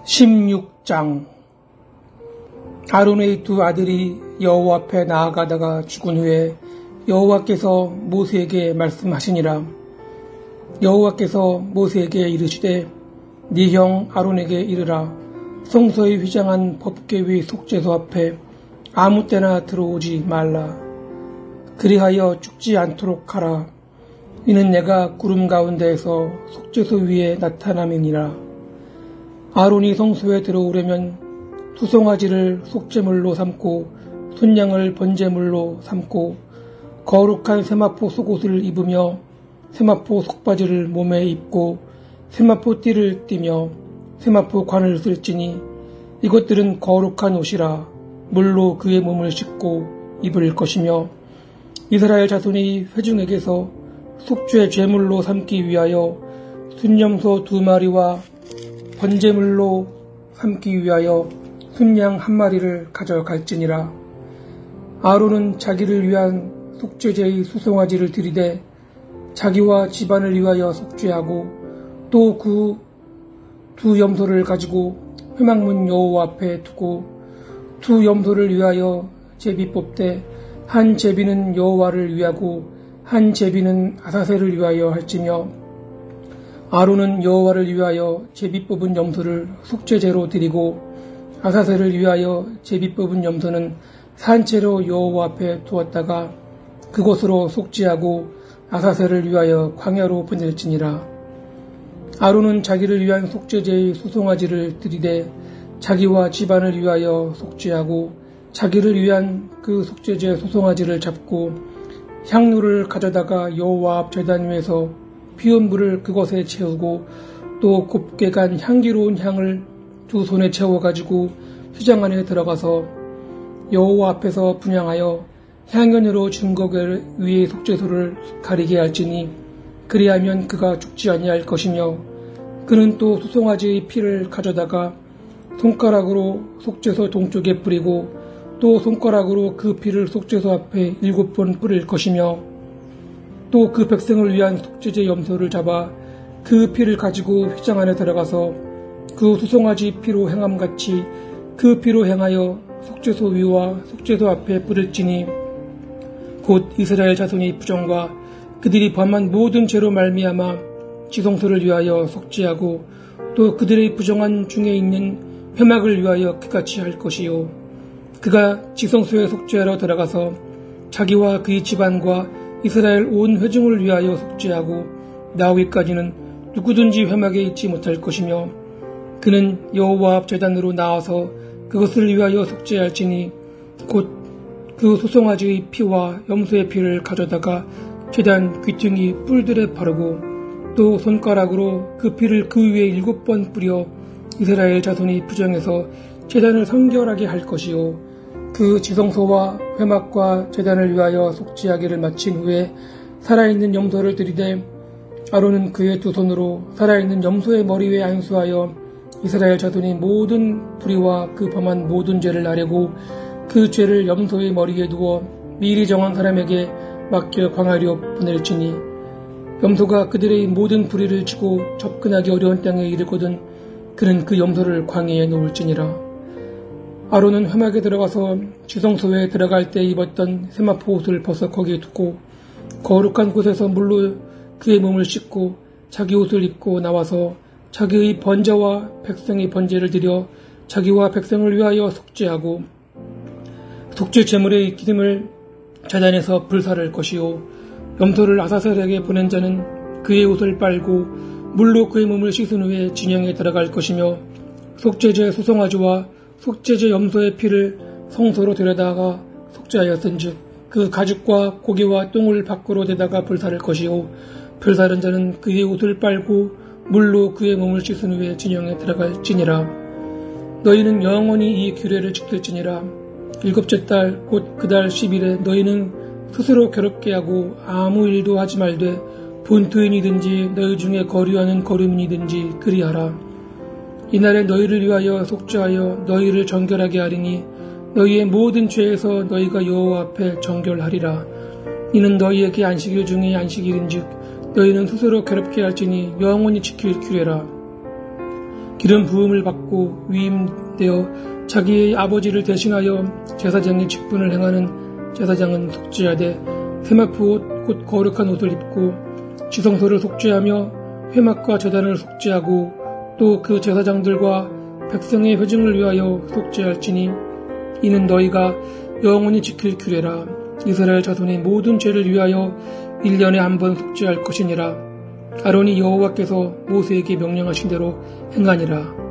16장. 아론의 두 아들이 여호와 앞에 나아가다가 죽은 후에 여호와께서 모세에게 말씀하시니라. 여호와께서 모세에게 이르시되 네 형 아론에게 이르라. 성소에 휘장한 법궤의 속죄소 앞에 아무 때나 들어오지 말라. 그리하여 죽지 않도록 하라. 이는 내가 구름 가운데에서 속죄소 위에 나타남이니라. 아론이 성소에 들어오려면 투송아지를 속죄물로 삼고 순양을 번제물로 삼고 거룩한 세마포 속옷을 입으며 세마포 속바지를 몸에 입고 세마포 띠를 띠며 세마포 관을 쓸지니 이것들은 거룩한 옷이라. 물로 그의 몸을 씻고 입을 것이며 이스라엘 자손이 회중에게서 속죄 제물로 삼기 위하여 순염소 2마리와 번제물로 삼기 위하여 순양 1마리를 가져갈지니라. 아론은 자기를 위한 속죄제의 수송아지를 드리되 자기와 집안을 위하여 속죄하고 또 그 두 염소를 가지고 회막문 여호와 앞에 두고 두 염소를 위하여 제비 뽑되 한 제비는 여호와를 위하고 한 제비는 아사셀을 위하여 할지며 아론은 여호와를 위하여 제비 뽑은 염소를 속죄제로 드리고 아사셀을 위하여 제비 뽑은 염소는 산채로 여호와 앞에 두었다가 그곳으로 속죄하고 아사셀을 위하여 광야로 보낼지니라. 아론은 자기를 위한 속죄제의 수송아지를 드리되 자기와 집안을 위하여 속죄하고 자기를 위한 그 속죄제 수송아지를 잡고 향로를 가져다가 여호와 앞 제단 위에서 피운 불을 그것에 채우고 또 곱게 간 향기로운 향을 두 손에 채워가지고 휘장 안에 들어가서 여호와 앞에서 분향하여 향연으로 증거 위에 속죄소를 가리게 할지니 그리하면 그가 죽지 아니할 것이며 그는 또 수송아지의 피를 가져다가 손가락으로 속죄소 동쪽에 뿌리고 또 손가락으로 그 피를 속죄소 앞에 7번 뿌릴 것이며 또 그 백성을 위한 속죄제 염소를 잡아 그 피를 가지고 휘장 안에 들어가서 그 수송아지 피로 행함같이 그 피로 행하여 속죄소 위와 속죄소 앞에 뿌릴지니 곧 이스라엘 자손의 부정과 그들이 범한 모든 죄로 말미암아 지성소를 위하여 속죄하고 또 그들의 부정한 중에 있는 회막을 위하여 그같이 할 것이요. 그가 지성소에 속죄하러 들어가서 자기와 그의 집안과 이스라엘 온 회중을 위하여 속죄하고 나오기까지는 누구든지 회막에 있지 못할 것이며 그는 여호와 앞 제단으로 나와서 그것을 위하여 속죄할지니 곧 그 소송아지의 피와 염소의 피를 가져다가 제단 귀퉁이 뿔들에 바르고 또 손가락으로 그 피를 그 위에 7번 뿌려 이스라엘 자손이 부정해서 제단을 성결하게 할 것이요. 그 지성소와 회막과 제단을 위하여 속죄하기를 마친 후에 살아있는 염소를 들이되 아론은 그의 두 손으로 살아있는 염소의 머리 위에 안수하여 이스라엘 자손이 모든 불의와 그 범한 모든 죄를 아뢰고 그 죄를 염소의 머리에 두어 미리 정한 사람에게 맡겨 광야로 보낼지니 염소가 그들의 모든 불의를 지고 접근하기 어려운 땅에 이르거든 그는 그 염소를 광야에 놓을지니라. 아론은 회막에 들어가서 지성소에 들어갈 때 입었던 세마포 옷을 벗어 거기에 두고 거룩한 곳에서 물로 그의 몸을 씻고 자기 옷을 입고 나와서 자기의 번제와 백성의 번제를 드려 자기와 백성을 위하여 속죄하고 속죄 제물의 기름을 제단에서 불사를 것이요. 염소를 아사셀에게 보낸 자는 그의 옷을 빨고 물로 그의 몸을 씻은 후에 진영에 들어갈 것이며 속죄제 수송아지와 속죄제 염소의 피를 성소로 데려다가 속죄하였은즉 그 가죽과 고기와 똥을 밖으로 대다가 불사를 것이요. 불사른 자는 그의 옷을 빨고 물로 그의 몸을 씻은 후에 진영에 들어갈지니라. 너희는 영원히 이 규례를 지킬지니라. 7째 달 곧 그 달 10일에 너희는 스스로 괴롭게 하고 아무 일도 하지 말되 본토인이든지 너희 중에 거류하는 거류민이든지 그리하라. 이날에 너희를 위하여 속죄하여 너희를 정결하게 하리니 너희의 모든 죄에서 너희가 여호와 앞에 정결하리라. 이는 너희에게 안식일 중에 안식일인즉 너희는 스스로 괴롭게 할지니 영원히 지킬 규례라. 기름 부음을 받고 위임되어 자기의 아버지를 대신하여 제사장의 직분을 행하는 제사장은 속죄하되 회막 옷 곧 거룩한 옷을 입고 지성소를 속죄하며 회막과 제단을 속죄하고 또 그 제사장들과 백성의 회중을 위하여 속죄할지니 이는 너희가 영원히 지킬 규례라. 이스라엘 자손의 모든 죄를 위하여 1년에 한 번 속죄할 것이니라. 아론이 여호와께서 모세에게 명령하신 대로 행하니라.